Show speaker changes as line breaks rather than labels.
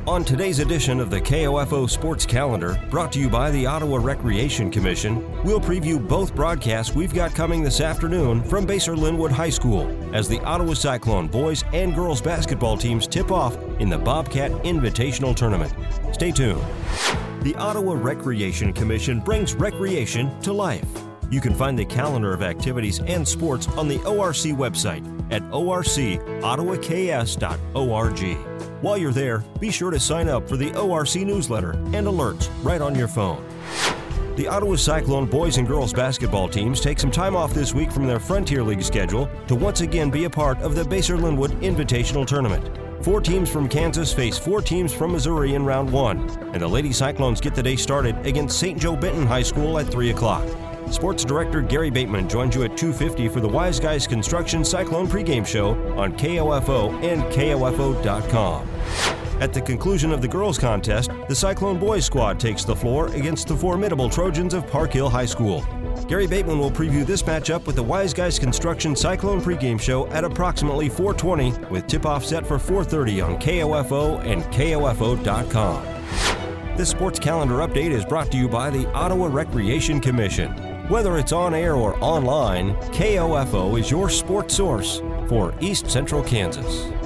On today's edition of the KOFO Sports Calendar, brought to you by the Ottawa Recreation Commission, we'll preview both broadcasts we've got coming this afternoon from Basehor-Linwood High School as the Ottawa Cyclone boys and girls basketball teams tip off in the Bobcat Invitational Tournament. Stay tuned. The Ottawa Recreation Commission brings recreation to life. You can find the calendar of activities and sports on the ORC website at orcottawaks.org. While you're there, be sure to sign up for the ORC newsletter and alerts right on your phone. The Ottawa Cyclone boys and girls basketball teams take some time off this week from their Frontier League schedule to once again be a part of the Basehor-Linwood Invitational Tournament. 4 teams from Kansas face 4 teams from Missouri in round 1, and the Lady Cyclones get the day started against St. Joe Benton High School at 3 o'clock. Sports Director Gary Bateman joins you at 2:50 for the Wise Guys Construction Cyclone pregame show on KOFO and KOFO.com. At the conclusion of the girls' contest, the Cyclone boys squad takes the floor against the formidable Trojans of Park Hill High School. Gary Bateman will preview this matchup with the Wise Guys Construction Cyclone pregame show at approximately 4:20, with tip-off set for 4:30 on KOFO and KOFO.com. This sports calendar update is brought to you by the Ottawa Recreation Commission. Whether it's on air or online, KOFO is your sports source for East Central Kansas.